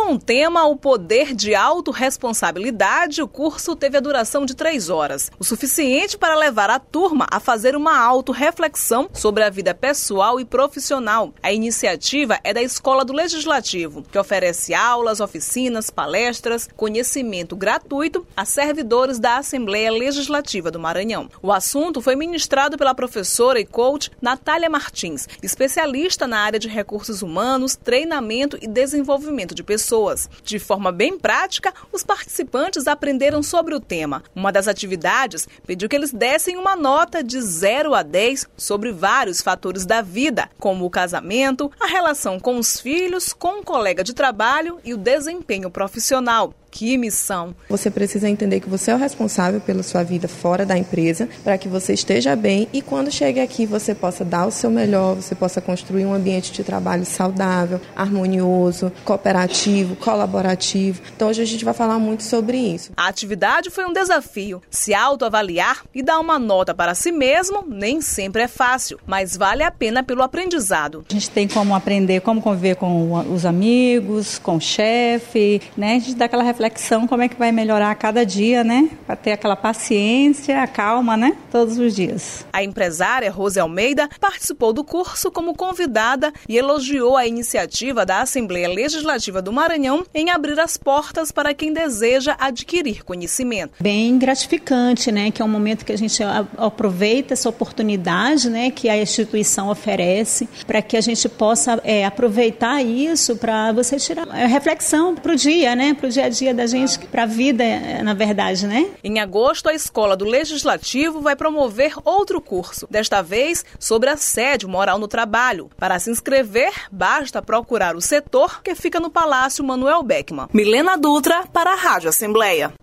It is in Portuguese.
Com o tema O Poder de Autorresponsabilidade, o curso teve a duração de 3 horas, o suficiente para levar a turma a fazer uma autorreflexão sobre a vida pessoal e profissional. A iniciativa é da Escola do Legislativo, que oferece aulas, oficinas, palestras, conhecimento gratuito a servidores da Assembleia Legislativa do Maranhão. O assunto foi ministrado pela professora e coach Natália Martins, especialista na área de recursos humanos, treinamento e desenvolvimento de pessoas. De forma bem prática, os participantes aprenderam sobre o tema. Uma das atividades pediu que eles dessem uma nota de 0 a 10 sobre vários fatores da vida, como o casamento, a relação com os filhos, com um colega de trabalho e o desempenho profissional. Que missão! Você precisa entender que você é o responsável pela sua vida fora da empresa, para que você esteja bem e quando chegue aqui você possa dar o seu melhor, você possa construir um ambiente de trabalho saudável, harmonioso, cooperativo, colaborativo. Então hoje a gente vai falar muito sobre isso. A atividade foi um desafio. Se autoavaliar e dar uma nota para si mesmo nem sempre é fácil, mas vale a pena pelo aprendizado. A gente tem como aprender como conviver com os amigos, com o chefe, né? A gente dá aquela reflexão, como é que vai melhorar a cada dia, né? Para ter aquela paciência, a calma, né? Todos os dias. A empresária Rose Almeida participou do curso como convidada e elogiou a iniciativa da Assembleia Legislativa do Maranhão em abrir as portas para quem deseja adquirir conhecimento. Bem gratificante, né? Que é um momento que a gente aproveita essa oportunidade, né? Que a instituição oferece para que a gente possa aproveitar isso para você tirar reflexão para o dia, né? Para o dia a dia da gente, para a vida, na verdade, né? Em agosto, a Escola do Legislativo vai promover outro curso, desta vez sobre assédio moral no trabalho. Para se inscrever, basta procurar o setor que fica no Palácio Manuel Beckmann. Milena Dutra para a Rádio Assembleia.